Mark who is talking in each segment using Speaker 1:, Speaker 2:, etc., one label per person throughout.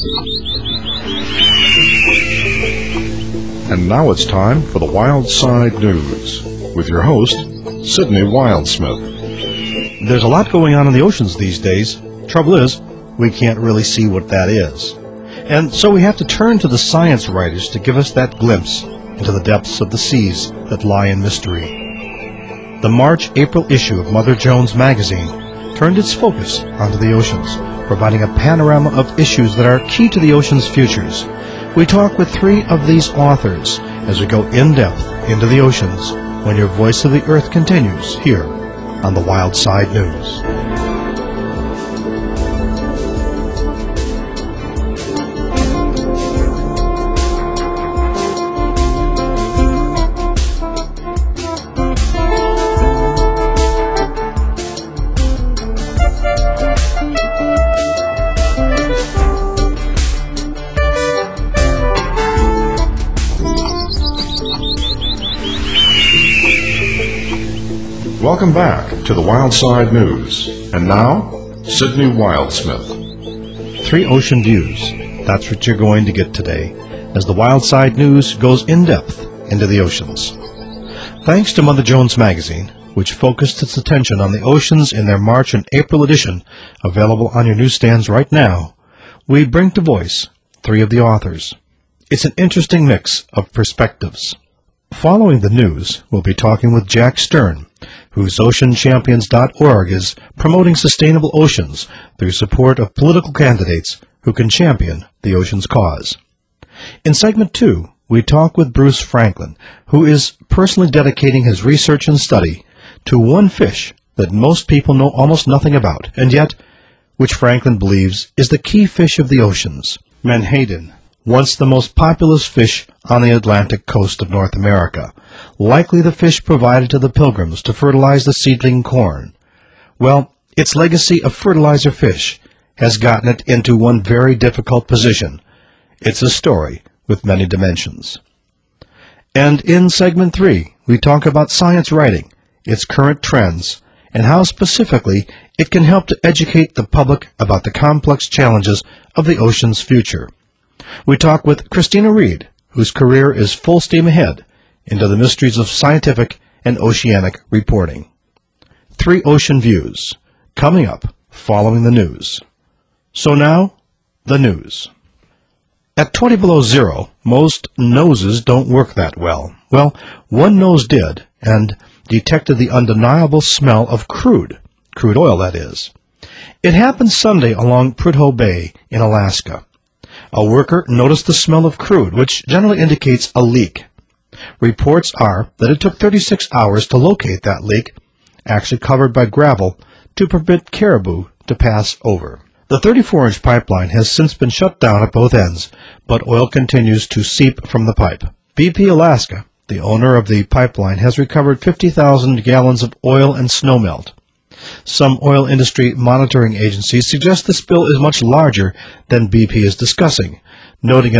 Speaker 1: And now it's time for the Wild Side News with your host, Sydney Wildsmith.
Speaker 2: There's a lot going on in the oceans these days. Trouble is, we can't really see what that is. And so we have to turn to the science writers to give us that glimpse into the depths of the seas that lie in mystery. The March-April issue of Mother Jones magazine turned its focus onto the oceans, providing a panorama of issues that are key to the ocean's futures. We talk with three of these authors as we go in-depth into the oceans when your Voice of the Earth continues here on the Wild Side News.
Speaker 1: Welcome back to the Wild Side News. And now, Sydney Wildsmith.
Speaker 2: Three ocean views. That's what you're going to get today as the Wild Side News goes in-depth into the oceans. Thanks to Mother Jones magazine, which focused its attention on the oceans in their March and April edition, available on your newsstands right now, we bring to voice three of the authors. It's an interesting mix of perspectives. Following the news, we'll be talking with Jack Stern, whose OceanChampions.org is promoting sustainable oceans through support of political candidates who can champion the ocean's cause. In segment 2, we talk with Bruce Franklin, who is personally dedicating his research and study to one fish that most people know almost nothing about, and yet which Franklin believes is the key fish of the oceans, menhaden, once the most populous fish on the Atlantic coast of North America, likely the fish provided to the Pilgrims to fertilize the seedling corn. Well, its legacy of fertilizer fish has gotten it into one very difficult position. It's a story with many dimensions. And in segment 3, we talk about science writing, its current trends, and how specifically it can help to educate the public about the complex challenges of the ocean's future. We talk with Christina Reed, whose career is full steam ahead into the mysteries of scientific and oceanic reporting. Three ocean views, coming up following the news. So now, the news. At 20 below zero, most noses don't work that well. Well, one nose did, and detected the undeniable smell of crude oil, that is. It happened Sunday along Prudhoe Bay in Alaska. A worker noticed the smell of crude, which generally indicates a leak. Reports are that it took 36 hours to locate that leak, actually covered by gravel, to permit caribou to pass over. The 34-inch pipeline has since been shut down at both ends, but oil continues to seep from the pipe. BP Alaska, the owner of the pipeline, has recovered 50,000 gallons of oil and snowmelt. Some oil industry monitoring agencies suggest the spill is much larger than BP is discussing, noting a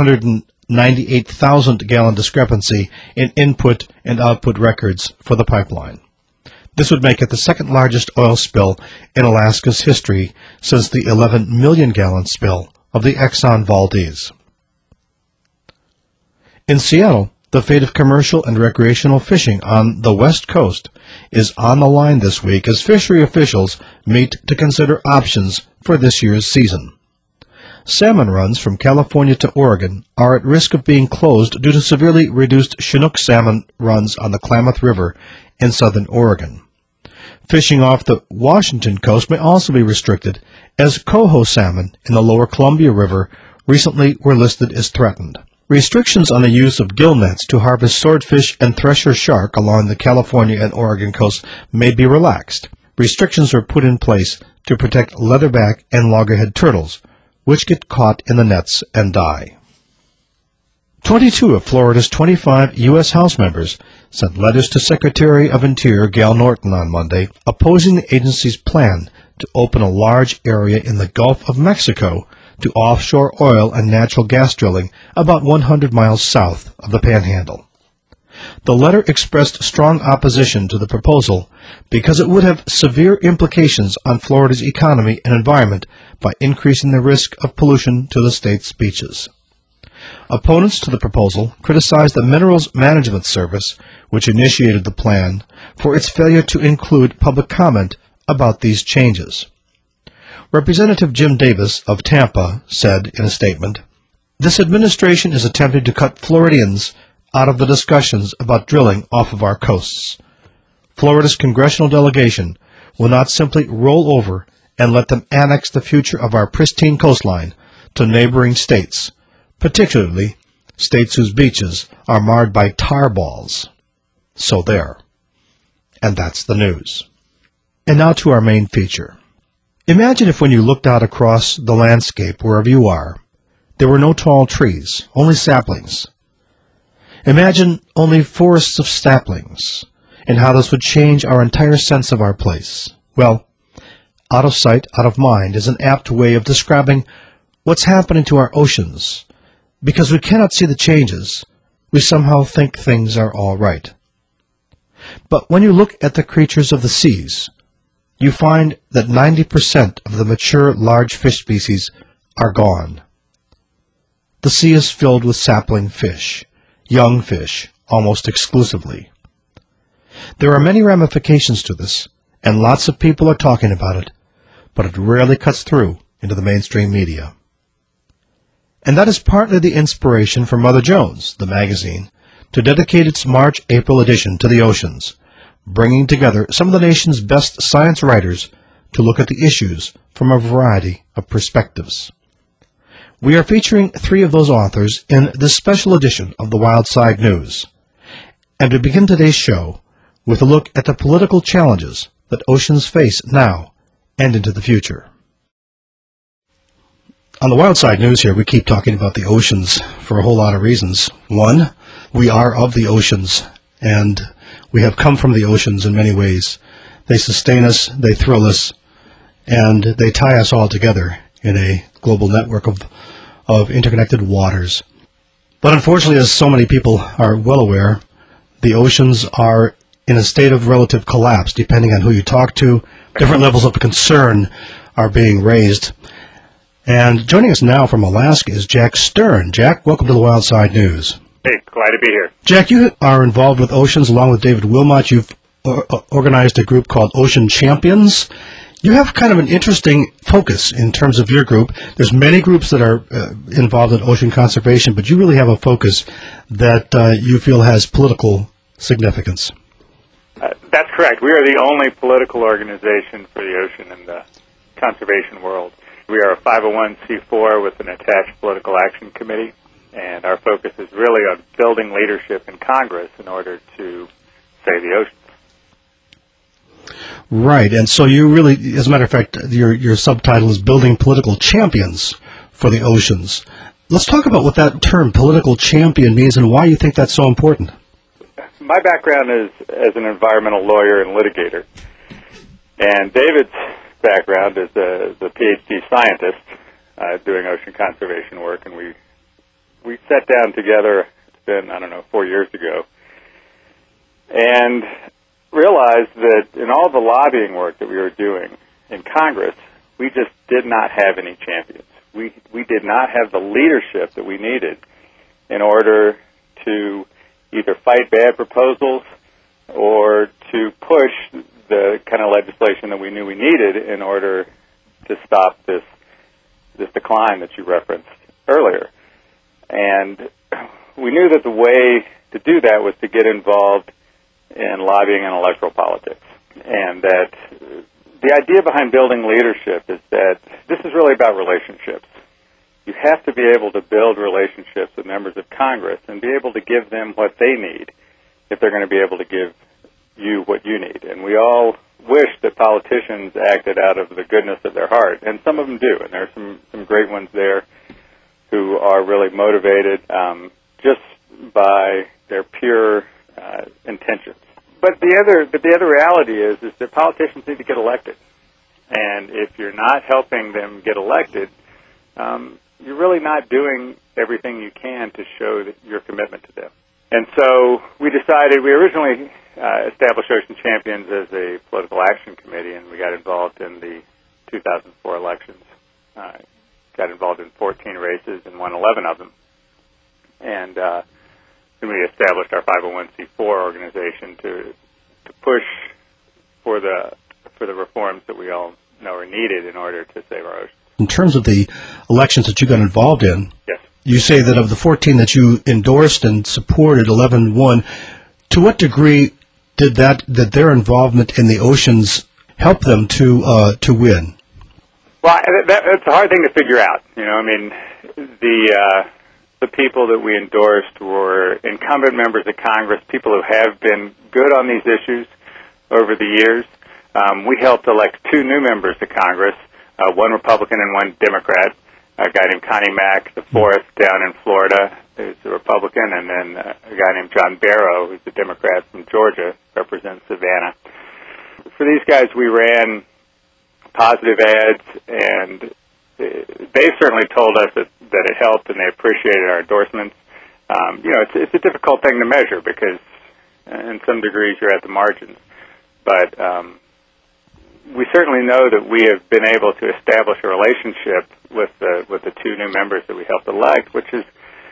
Speaker 2: 798,000-gallon discrepancy in input and output records for the pipeline. This would make it the second largest oil spill in Alaska's history since the 11-million-gallon spill of the Exxon Valdez. In Seattle, the fate of commercial and recreational fishing on the West Coast is on the line this week as fishery officials meet to consider options for this year's season. Salmon runs from California to Oregon are at risk of being closed due to severely reduced Chinook salmon runs on the Klamath River in southern Oregon. Fishing off the Washington coast may also be restricted, as coho salmon in the lower Columbia River recently were listed as threatened. Restrictions on the use of gill nets to harvest swordfish and thresher shark along the California and Oregon coast may be relaxed. Restrictions are put in place to protect leatherback and loggerhead turtles, which get caught in the nets and die. 22 of Florida's 25 U.S. House members sent letters to Secretary of Interior Gal Norton on Monday opposing the agency's plan to open a large area in the Gulf of Mexico to offshore oil and natural gas drilling about 100 miles south of the Panhandle. The letter expressed strong opposition to the proposal because it would have severe implications on Florida's economy and environment by increasing the risk of pollution to the state's beaches. Opponents to the proposal criticized the Minerals Management Service, which initiated the plan, for its failure to include public comment about these changes. Representative Jim Davis of Tampa said in a statement, "This administration is attempting to cut Floridians out of the discussions about drilling off of our coasts. Florida's congressional delegation will not simply roll over and let them annex the future of our pristine coastline to neighboring states, particularly states whose beaches are marred by tar balls." So there. And that's the news. And now to our main feature. Imagine if when you looked out across the landscape wherever you are, there were no tall trees, only saplings. Imagine only forests of saplings, and how this would change our entire sense of our place. Well, out of sight, out of mind is an apt way of describing what's happening to our oceans. Because we cannot see the changes, we somehow think things are all right. But when you look at the creatures of the seas, you find that 90% of the mature large fish species are gone. The sea is filled with sapling fish, young fish, almost exclusively. There are many ramifications to this, and lots of people are talking about it, but it rarely cuts through into the mainstream media. And that is partly the inspiration for Mother Jones, the magazine, to dedicate its March-April edition to the oceans, bringing together some of the nation's best science writers to look at the issues from a variety of perspectives. We are featuring 3 of those authors in this special edition of the Wild Side News, and we begin today's show with a look at the political challenges that oceans face now and into the future. On the Wild Side News here, we keep talking about the oceans for a whole lot of reasons. One, we are of the oceans, and we have come from the oceans in many ways. They sustain us, they thrill us, and they tie us all together in a global network of interconnected waters. But unfortunately, as so many people are well aware, the oceans are in a state of relative collapse, depending on who you talk to. Different levels of concern are being raised. And joining us now from Alaska is Jack Stern. Jack, welcome to the Wild Side News.
Speaker 3: Hey, glad to be here.
Speaker 2: Jack, you are involved with oceans along with David Wilmot. You've organized a group called Ocean Champions. You have kind of an interesting focus in terms of your group. There's many groups that are involved in ocean conservation, but you really have a focus that you feel has political significance.
Speaker 3: That's correct. We are the only political organization for the ocean in the conservation world. We are a 501c4 with an attached political action committee, and our focus is really on building leadership in Congress in order to save the oceans.
Speaker 2: Right, and so you really, as a matter of fact, your subtitle is Building Political Champions for the Oceans. Let's talk about what that term, political champion, means and why you think that's so important.
Speaker 3: My background is as an environmental lawyer and litigator, and David's background is a PhD scientist doing ocean conservation work, and we sat down together, it's been, 4 years ago, and realized that in all the lobbying work that we were doing in Congress, we just did not have any champions. We did not have the leadership that we needed in order to either fight bad proposals or to push the kind of legislation that we knew we needed in order to stop this decline that you referenced earlier. And we knew that the way to do that was to get involved in lobbying and electoral politics. And that the idea behind building leadership is that this is really about relationships. You have to be able to build relationships with members of Congress and be able to give them what they need if they're going to be able to give you what you need. And we all wish that politicians acted out of the goodness of their heart, and some of them do, and there are some great ones there who are really motivated just by their pure intentions. But the other reality is that politicians need to get elected, and if you're not helping them get elected, you're really not doing everything you can to show that your commitment to them. And so we decided, we originally established Ocean Champions as a political action committee, and we got involved in the 2004 elections. Got involved in 14 races and won 11 of them. And then we established our 501c4 organization to push for the reforms that we all know are needed in order to save our oceans.
Speaker 2: In terms of the elections that you got involved in,
Speaker 3: yes,
Speaker 2: you say that of the 14 that you endorsed and supported, 11 won. To what degree did their involvement in the oceans help them to win?
Speaker 3: Well, that's a hard thing to figure out. I mean, the people that we endorsed were incumbent members of Congress, people who have been good on these issues over the years. We helped elect 2 new members to Congress, one Republican and one Democrat, a guy named Connie Mack, the 4th down in Florida, who's a Republican, and then a guy named John Barrow, who's a Democrat from Georgia, represents Savannah. For these guys, we ran positive ads, and they certainly told us that it helped, and they appreciated our endorsements. It's a difficult thing to measure because, in some degrees, you're at the margins. But we certainly know that we have been able to establish a relationship with the 2 new members that we helped elect, which is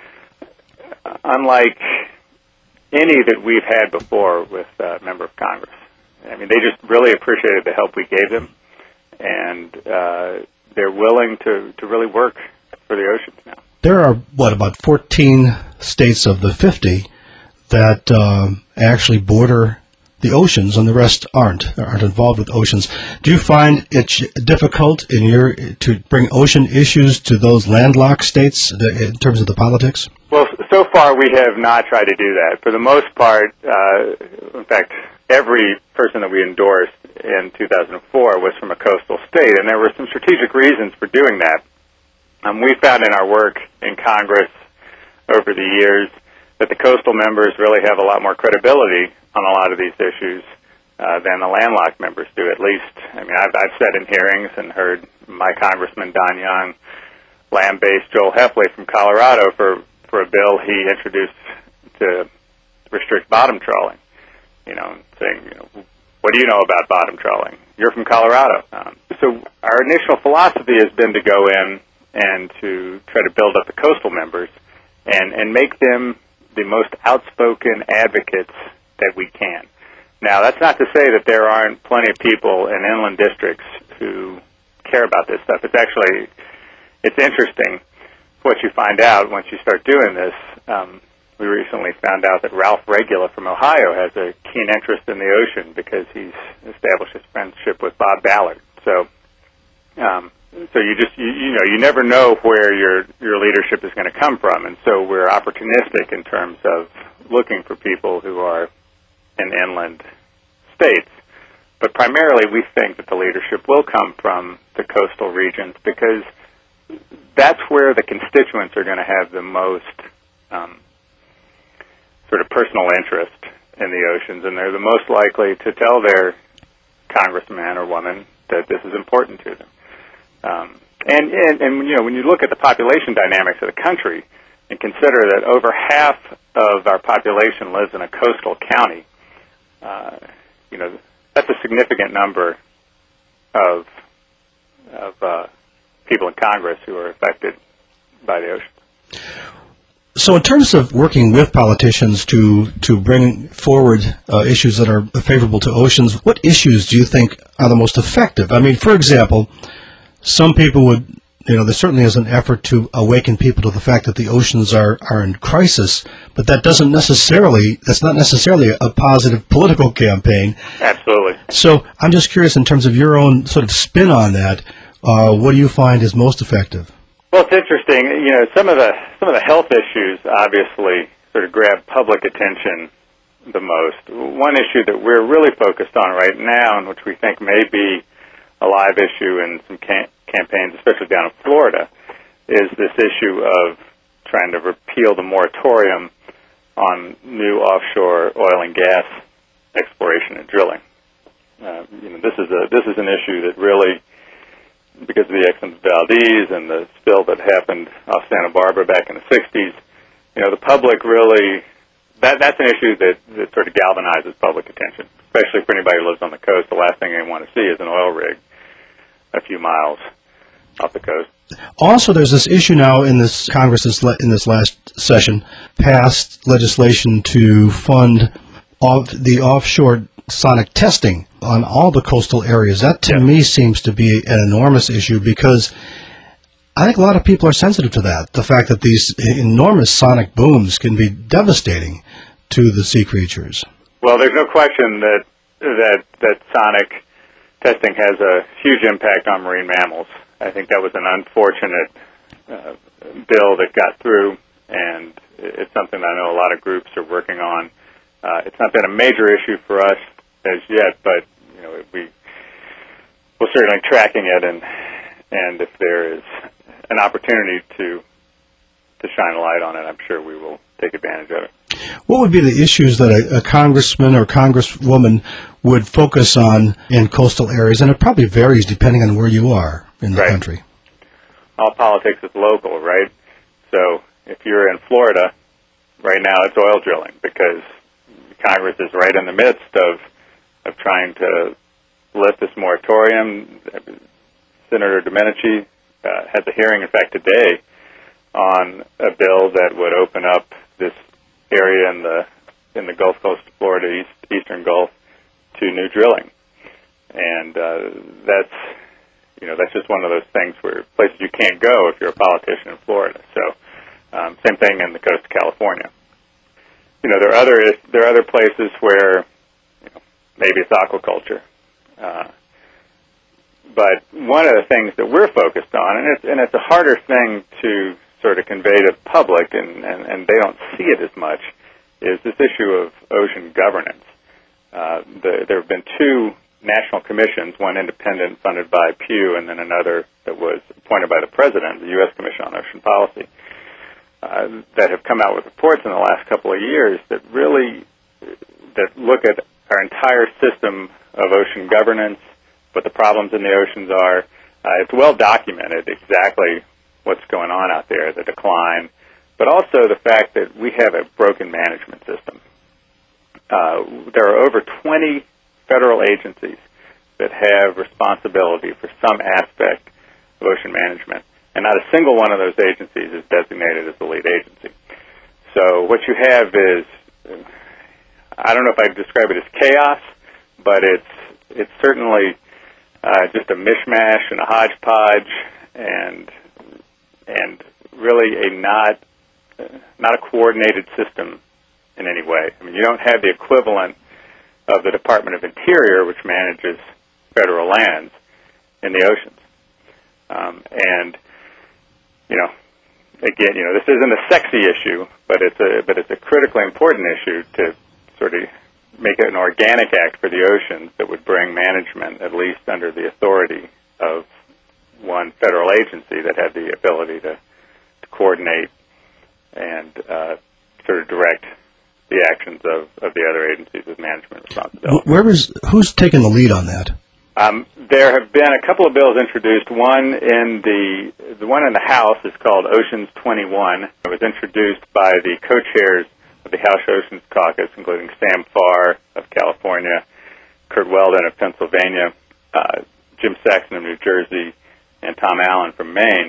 Speaker 3: unlike any that we've had before with a member of Congress. I mean, they just really appreciated the help we gave them, and they're willing to really work for the oceans now. There
Speaker 2: are, about 14 states of the 50 that actually border the oceans, and the rest aren't involved with oceans. Do you find it difficult to bring ocean issues to those landlocked states in terms of the politics?
Speaker 3: Well, so far we have not tried to do that. For the most part, in fact, every person that we endorsed in 2004 was from a coastal state, and there were some strategic reasons for doing that. We found in our work in Congress over the years that the coastal members really have a lot more credibility on a lot of these issues than the landlocked members do, at least. I mean, I've sat in hearings and heard my Congressman Don Young lambaste Joel Heffley from Colorado for a bill he introduced to restrict bottom trawling, saying, what do you know about bottom trawling? You're from Colorado. So our initial philosophy has been to go in and to try to build up the coastal members and make them the most outspoken advocates that we can. Now, that's not to say that there aren't plenty of people in inland districts who care about this stuff. It's interesting what you find out once you start doing this. We recently found out that Ralph Regula from Ohio has a keen interest in the ocean because he's established his friendship with Bob Ballard. So you never know where your leadership is going to come from, and so we're opportunistic in terms of looking for people who are in inland states. But primarily, we think that the leadership will come from the coastal regions because that's where the constituents are going to have the most sort of personal interest in the oceans, and they're the most likely to tell their congressman or woman that this is important to them. And when you look at the population dynamics of the country and consider that over half of our population lives in a coastal county, that's a significant number of people in Congress who are affected by the ocean.
Speaker 2: So in terms of working with politicians to bring forward issues that are favorable to oceans, what issues do you think are the most effective? I mean, for example, some people would, there certainly is an effort to awaken people to the fact that the oceans are in crisis, but that's not necessarily a positive political campaign.
Speaker 3: Absolutely.
Speaker 2: So I'm just curious, in terms of your own sort of spin on that, what do you find is most effective?
Speaker 3: Well, it's interesting. Some of the health issues obviously sort of grab public attention the most. One issue that we're really focused on right now, and which we think may be a live issue in some campaigns, especially down in Florida, is this issue of trying to repeal the moratorium on new offshore oil and gas exploration and drilling. This is an issue that really, because of the Exxon Valdez and the spill that happened off Santa Barbara back in the 60s, the public really, that's an issue that sort of galvanizes public attention, especially for anybody who lives on the coast. The last thing they want to see is an oil rig a few miles off the coast.
Speaker 2: Also, there's this issue now in this Congress in this last session passed legislation to fund the offshore sonic testing on all the coastal areas. That, to me, seems to be an enormous issue because I think a lot of people are sensitive to that, the fact that these enormous sonic booms can be devastating to the sea creatures.
Speaker 3: Well, there's no question that sonic testing has a huge impact on marine mammals. I think that was an unfortunate bill that got through, and it's something that I know a lot of groups are working on. It's not been a major issue for us as yet, but we're certainly tracking it, and if there is an opportunity to shine a light on it, I'm sure we will take advantage of it.
Speaker 2: What would be the issues that a congressman or congresswoman would focus on in coastal areas? And it probably varies depending on where you are in the country.
Speaker 3: All politics is local, right? So if you're in Florida, right now it's oil drilling because Congress is right in the midst of trying to lift this moratorium. Senator Domenici had the hearing, in fact, today on a bill that would open up this area in the Gulf Coast of Florida, eastern Gulf, to new drilling, and that's just one of those things where places you can't go if you're a politician in Florida. So same thing in the coast of California. There are other places where maybe it's aquaculture. But one of the things that we're focused on, and it's a harder thing to sort of convey to the public, and they don't see it as much, is this issue of ocean governance. There have been two national commissions, one independent funded by Pew, and then another that was appointed by the President, the U.S. Commission on Ocean Policy, that have come out with reports in the last couple of years that look at our entire system of ocean governance, what the problems in the oceans are. It's well documented exactly what's going on out there, the decline, but also the fact that we have a broken management system. There are over 20 federal agencies that have responsibility for some aspect of ocean management, and not a single one of those agencies is designated as the lead agency. So what you have is, I don't know if I'd describe it as chaos, but it's certainly just a mishmash and a hodgepodge, and really not a coordinated system in any way. I mean, you don't have the equivalent of the Department of Interior, which manages federal lands, in the oceans. And again, this isn't a sexy issue, but it's a critically important issue to sort of make it an organic act for the oceans that would bring management at least under the authority of one federal agency that had the ability to coordinate and sort of direct the actions of the other agencies with management responsibility.
Speaker 2: Who's taken the lead on that?
Speaker 3: There have been a couple of bills introduced. One in the one in the House is called Oceans 21. It was introduced by the co-chairs of the House Oceans Caucus, including Sam Farr of California, Kurt Weldon of Pennsylvania, Jim Saxon of New Jersey, and Tom Allen from Maine.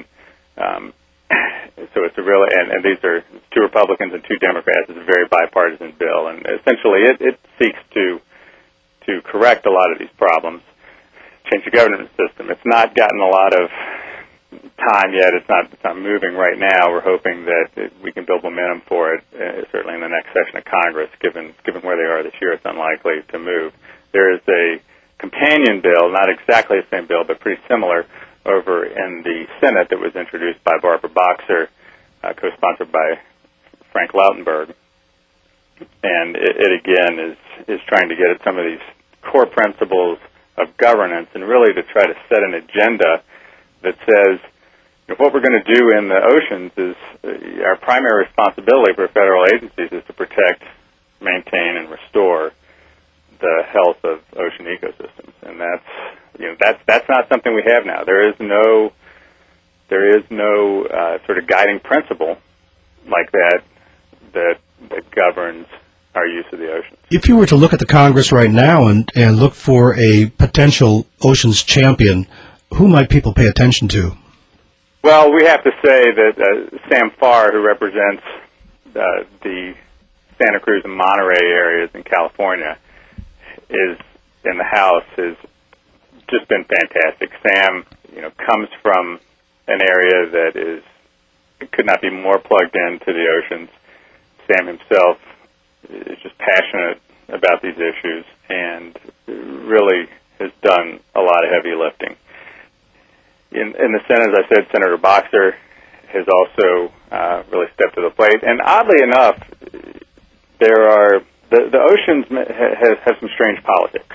Speaker 3: So it's a really, and these are two Republicans and two Democrats. It's a very bipartisan bill, and essentially it seeks to correct a lot of these problems, change the governance system. It's not gotten a lot of time yet. It's not moving right now. We're hoping that we can build momentum for it, certainly in the next session of Congress. Given where they are this year, it's unlikely to move. There is a companion bill, not exactly the same bill, but pretty similar, over in the Senate that was introduced by Barbara Boxer, co-sponsored by Frank Lautenberg. And it again is trying to get at some of these core principles of governance and really to try to set an agenda that says what we're going to do in the oceans is our primary responsibility for federal agencies is to protect, maintain, and restore the health of ocean ecosystems. And that's not something we have now. There is no sort of guiding principle like that governs our use of the ocean.
Speaker 2: If you were to look at the Congress right now and look for a potential oceans champion, who might people pay attention to?
Speaker 3: Well, we have to say that Sam Farr, who represents the Santa Cruz and Monterey areas in California, is in the House, has just been fantastic. Sam, comes from an area that could not be more plugged into the oceans. Sam himself is just passionate about these issues and really has done a lot of heavy lifting. In the Senate, as I said, Senator Boxer has also really stepped to the plate. And oddly enough, the oceans have some strange politics.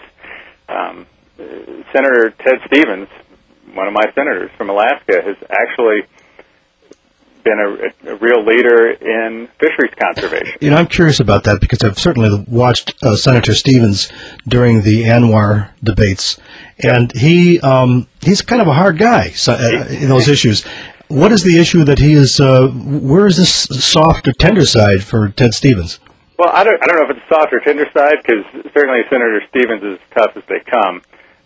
Speaker 3: Senator Ted Stevens, one of my senators from Alaska, has actually been a real leader in fisheries conservation.
Speaker 2: I'm curious about that because I've certainly watched Senator Stevens during the ANWR debates, and he's kind of a hard guy in those issues. What is the issue that he is? Where is this soft or tender side for Ted Stevens?
Speaker 3: Well, I don't know if it's soft or tender side, because certainly Senator Stevens is as tough as they come,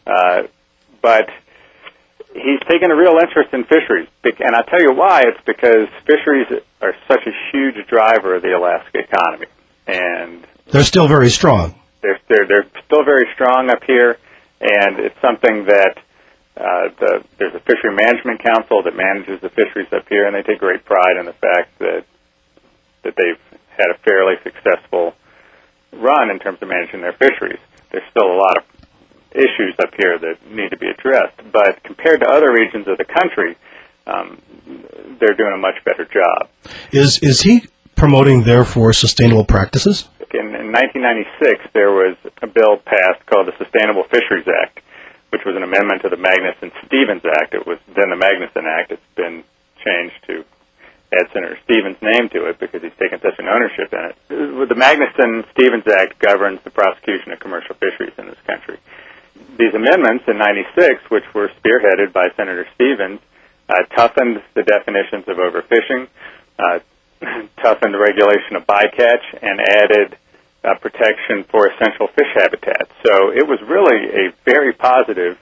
Speaker 3: but he's taken a real interest in fisheries, and I'll tell you why. It's because fisheries are such a huge driver of the Alaska economy, and
Speaker 2: they're still very strong.
Speaker 3: They're still very strong up here, and it's something that there's a fishery management council that manages the fisheries up here, and they take great pride in the fact that they've had a fairly successful run in terms of managing their fisheries. There's still a lot of issues up here that need to be addressed, but compared to other regions of the country, they're doing a much better job.
Speaker 2: Is he promoting, therefore, sustainable practices?
Speaker 3: In 1996, there was a bill passed called the Sustainable Fisheries Act, which was an amendment to the Magnuson-Stevens Act. It was then the Magnuson Act. It's been changed to add Senator Stevens' name to it because he's taken such an ownership in it. The Magnuson-Stevens Act governs the prosecution of commercial fisheries in this country. These amendments in 96, which were spearheaded by Senator Stevens, toughened the definitions of overfishing, toughened the regulation of bycatch, and added protection for essential fish habitats. So it was really a very positive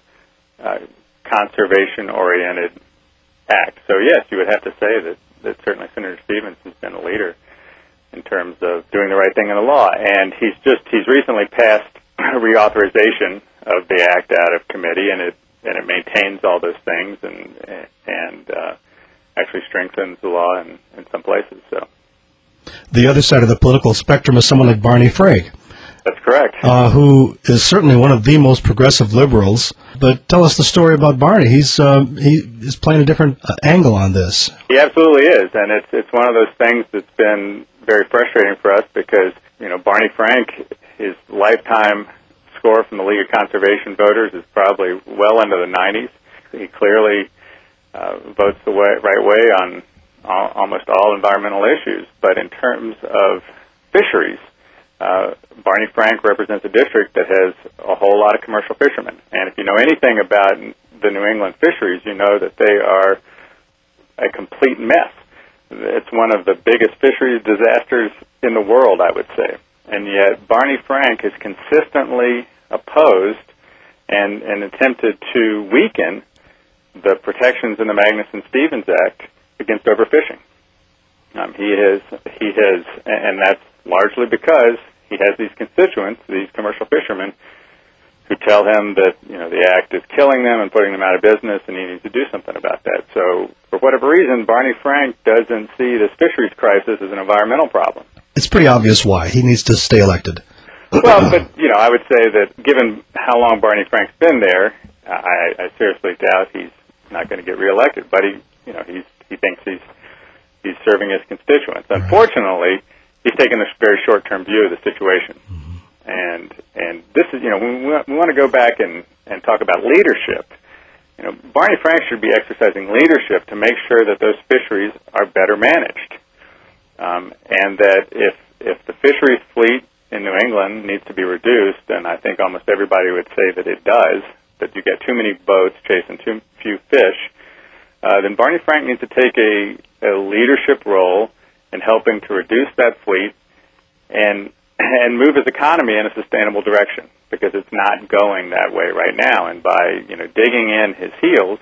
Speaker 3: conservation-oriented act. So yes, you would have to say that certainly Senator Stevens has been a leader in terms of doing the right thing in the law. And he's recently passed a reauthorization of the act out of committee, and it maintains all those things and actually strengthens the law in some places. So
Speaker 2: the other side of the political spectrum is someone like Barney Frank.
Speaker 3: That's correct.
Speaker 2: Who is certainly one of the most progressive liberals. But tell us the story about Barney. He is playing a different angle on this.
Speaker 3: He absolutely is, and it's one of those things that's been very frustrating for us because Barney Frank, his lifetime score from the League of Conservation Voters is probably well into the 90s. He clearly votes the right way on almost all environmental issues. But in terms of fisheries, Barney Frank represents a district that has a whole lot of commercial fishermen. And if you know anything about the New England fisheries, you know that they are a complete mess. It's one of the biggest fisheries disasters in the world, I would say. And yet Barney Frank has consistently opposed and attempted to weaken the protections in the Magnuson-Stevens Act against overfishing. He has, and that's largely because he has these constituents, these commercial fishermen, who tell him that the act is killing them and putting them out of business, and he needs to do something about that. So, for whatever reason, Barney Frank doesn't see this fisheries crisis as an environmental problem.
Speaker 2: It's pretty obvious why. He needs to stay elected.
Speaker 3: Well, but I would say that given how long Barney Frank's been there, I seriously doubt he's not going to get reelected. But he thinks he's serving his constituents. Right. Unfortunately, he's taken a very short-term view of the situation. And this is, we want to go back and talk about leadership. Barney Frank should be exercising leadership to make sure that those fisheries are better managed. And that if the fisheries fleet in New England needs to be reduced, and I think almost everybody would say that it does, that you get too many boats chasing too few fish, then Barney Frank needs to take a leadership role in helping to reduce that fleet and and move his economy in a sustainable direction, because it's not going that way right now. And by digging in his heels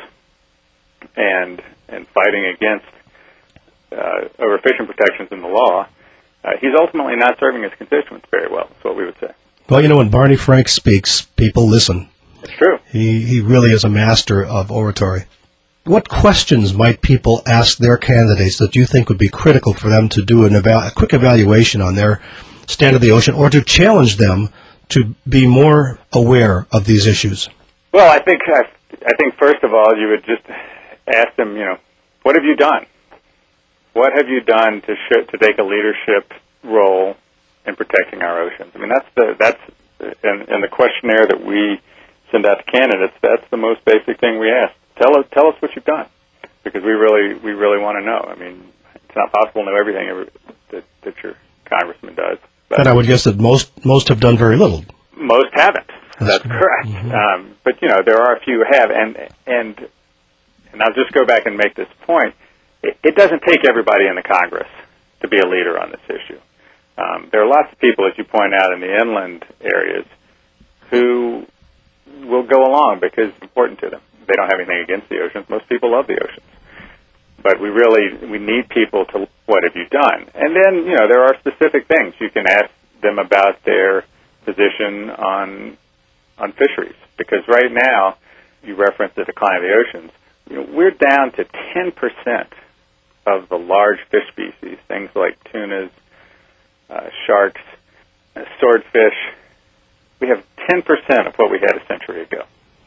Speaker 3: and fighting against overfishing protections in the law, he's ultimately not serving his constituents very well. That's what we would say.
Speaker 2: Well, when Barney Frank speaks, people listen.
Speaker 3: It's true.
Speaker 2: He really is a master of oratory. What questions might people ask their candidates that you think would be critical for them to do a quick evaluation on their stand of the ocean, or to challenge them to be more aware of these issues?
Speaker 3: Well, I think first of all, you would just ask them, what have you done? What have you done to take a leadership role in protecting our oceans? I mean, that's in the questionnaire that we send out to candidates. That's the most basic thing we ask. Tell us what you've done, because we really want to know. I mean, it's not possible to know everything that your congressman does.
Speaker 2: But I would guess that most have done very little.
Speaker 3: Most haven't. That's correct. Mm-hmm. But there are a few who have, and I'll just go back and make this point. It doesn't take everybody in the Congress to be a leader on this issue. There are lots of people, as you point out, in the inland areas who will go along because it's important to them. They don't have anything against the oceans. Most people love the oceans. But we need people to, what have you done? And then, there are specific things. You can ask them about their position on fisheries. Because right now, you referenced the decline of the oceans, we're down to 10% of the large fish species, things like tunas, sharks, swordfish. We have 10% of what we had a century ago.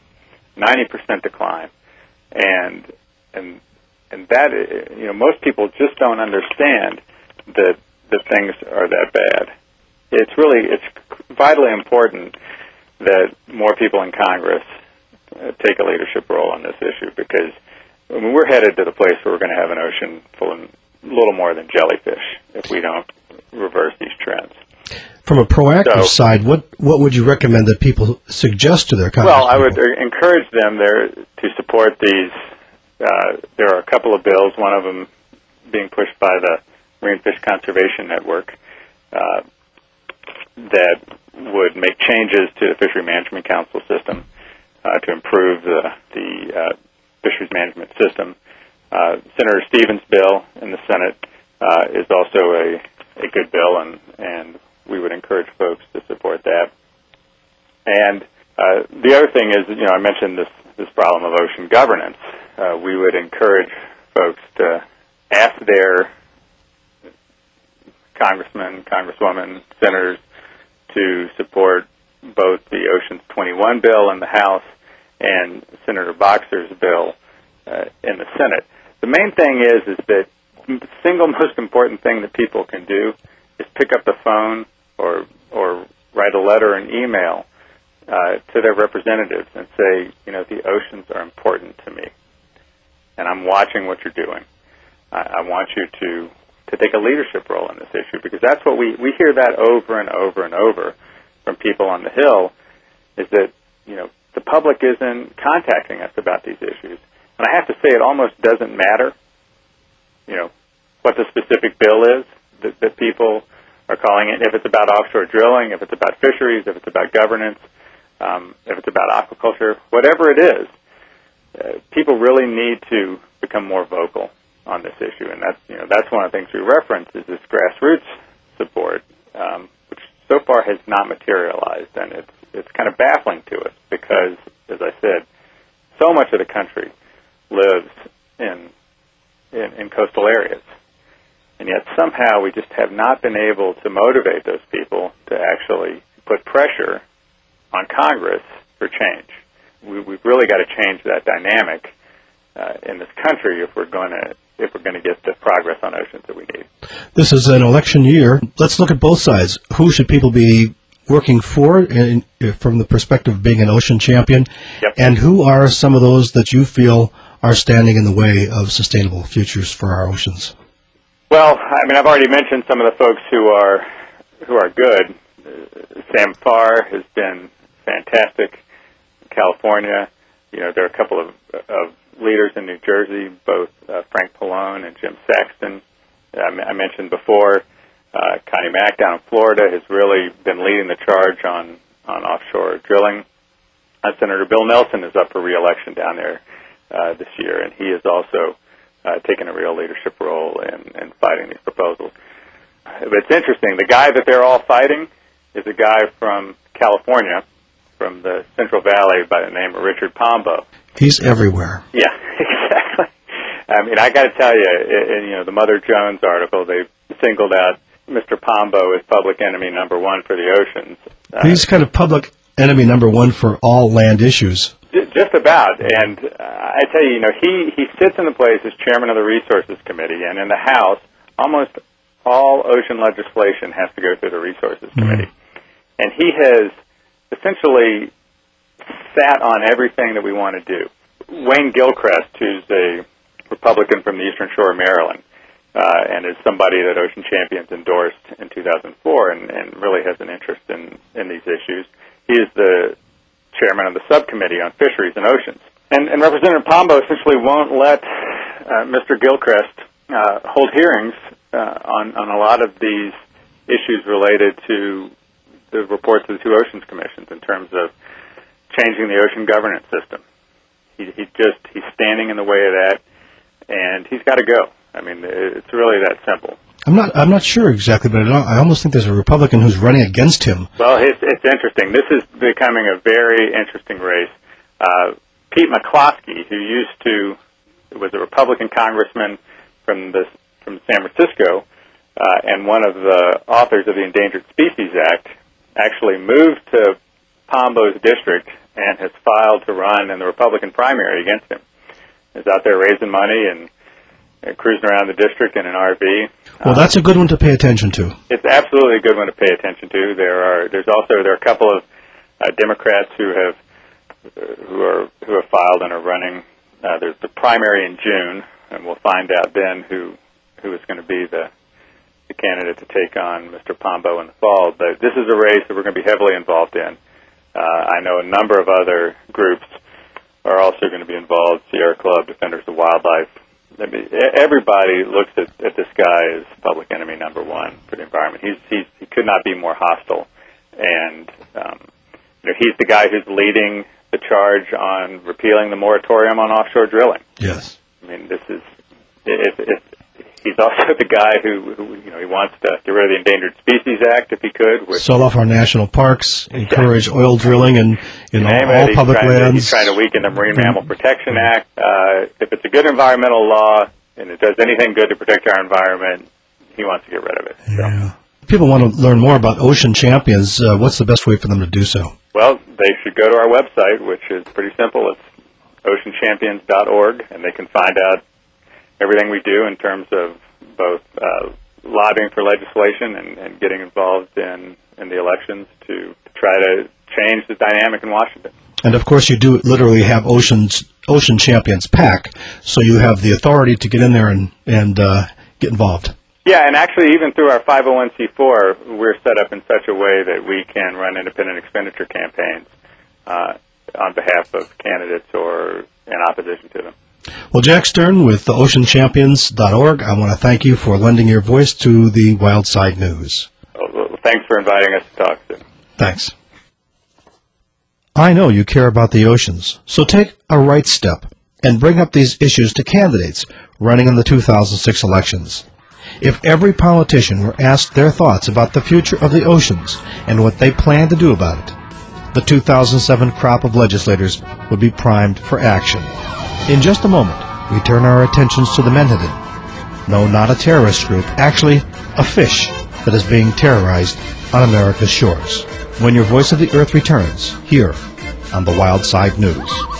Speaker 3: 90% decline. And that, most people just don't understand that things are that bad. It's vitally important that more people in Congress take a leadership role on this issue, because we're headed to the place where we're going to have an ocean full of little more than jellyfish if we don't reverse these trends.
Speaker 2: From a proactive side, what would you recommend that people suggest to their Congress?
Speaker 3: Well, I would encourage them to support these. There are a couple of bills, one of them being pushed by the Marine Fish Conservation Network, that would make changes to the Fishery Management Council system to improve the fisheries management system. Senator Stevens' bill in the Senate is also a good bill, and we would encourage folks to support that. And the other thing is, I mentioned this problem of ocean governance. We would encourage folks to ask their congressmen, congresswomen, senators to support both the Oceans 21 bill in the House and Senator Boxer's bill in the Senate. The main thing is that the single most important thing that people can do is pick up the phone or write a letter or an email to their representatives and say, the oceans are important to me, and I'm watching what you're doing. I want you to take a leadership role in this issue, because that's what we hear that over and over and over from people on the Hill, is that, the public isn't contacting us about these issues. And I have to say, it almost doesn't matter, what the specific bill is that people are calling it. If it's about offshore drilling, if it's about fisheries, if it's about governance, if it's about aquaculture, whatever it is, people really need to become more vocal on this issue. And that's one of the things we reference is this grassroots support, which so far has not materialized. And it's kind of baffling to us because, as I said, so much of the country lives in coastal areas. And yet somehow we just have not been able to motivate those people to actually put pressure on Congress for change. We've really got to change that dynamic in this country if we're going to get the progress on oceans that we need.
Speaker 2: This is an election year. Let's look at both sides. Who should people be working for from the perspective of being an ocean champion?
Speaker 3: Yep.
Speaker 2: And who are some of those that you feel are standing in the way of sustainable futures for our oceans?
Speaker 3: Well, I've already mentioned some of the folks who are good. Sam Farr has been fantastic in California. There are a couple of leaders in New Jersey, both Frank Pallone and Jim Saxton. I mentioned before Connie Act down in Florida has really been leading the charge on offshore drilling. Senator Bill Nelson is up for re-election down there this year, and he has also taken a real leadership role in fighting these proposals. But it's interesting. The guy that they're all fighting is a guy from California, from the Central Valley, by the name of Richard Pombo.
Speaker 2: He's everywhere.
Speaker 3: Yeah, exactly. I mean, I got to tell you, the Mother Jones article, they singled out Mr. Pombo as public enemy number one for the oceans.
Speaker 2: He's kind of public enemy number one for all land issues.
Speaker 3: Just about. And I tell you, he sits in the place as chairman of the Resources Committee, and in the House, almost all ocean legislation has to go through the Resources Committee. And he has essentially sat on everything that we want to do. Wayne Gilchrist, who's a Republican from the Eastern Shore of Maryland, and is somebody that Ocean Champions endorsed in 2004 and really has an interest in these issues. He is the chairman of the subcommittee on fisheries and oceans. And Representative Pombo essentially won't let Mr. Gilchrist hold hearings on a lot of these issues related to the reports of the two Oceans Commissions in terms of changing the ocean governance system. He's standing in the way of that, and he's got to go. I mean, it's really that simple.
Speaker 2: I'm not sure exactly, but I almost think there's a Republican who's running against him.
Speaker 3: Well, it's interesting. This is becoming a very interesting race. Pete McCloskey, who was a Republican congressman from San Francisco, and one of the authors of the Endangered Species Act, actually moved to Pombo's district and has filed to run in the Republican primary against him. Is out there raising money and cruising around the district in an RV.
Speaker 2: Well, that's a good one to pay attention to.
Speaker 3: It's absolutely a good one to pay attention to. There are a couple of Democrats who have filed and are running. There's the primary in June, and we'll find out then who is going to be the candidate to take on Mr. Pombo in the fall. But this is a race that we're going to be heavily involved in. I know a number of other groups are also going to be involved. Sierra Club, Defenders of Wildlife. I mean, everybody looks at this guy as public enemy number one for the environment. He could not be more hostile, and he's the guy who's leading the charge on repealing the moratorium on offshore drilling.
Speaker 2: Yes,
Speaker 3: I mean, this is he's also the guy who he wants to get rid of the Endangered Species Act if he could.
Speaker 2: Sell off our national parks, encourage oil drilling in all public lands.
Speaker 3: He's trying to weaken the Marine Mammal Protection Act. If it's a good environmental law and it does anything good to protect our environment, he wants to get rid of it.
Speaker 2: Yeah. If people want to learn more about Ocean Champions, what's the best way for them to do so?
Speaker 3: Well, they should go to our website, which is pretty simple. It's oceanchampions.org, and they can find out everything we do in terms of both lobbying for legislation and getting involved in the elections to try to change the dynamic in Washington.
Speaker 2: And, of course, you do literally have Ocean Champions PAC, so you have the authority to get in there and get involved.
Speaker 3: Yeah, and actually even through our 501c4, we're set up in such a way that we can run independent expenditure campaigns on behalf of candidates or in opposition to them.
Speaker 2: Well, Jack Stern with oceanchampions.org, I want to thank you for lending your voice to the Wildside News.
Speaker 3: Well, thanks for inviting us to talk, Sid.
Speaker 2: Thanks. I know you care about the oceans, so take a right step and bring up these issues to candidates running in the 2006 elections. If every politician were asked their thoughts about the future of the oceans and what they plan to do about it, the 2007 crop of legislators would be primed for action. In just a moment, we turn our attentions to the Menhaden. No, not a terrorist group, actually a fish that is being terrorized on America's shores. When your Voice of the Earth returns, here on the Wildside News.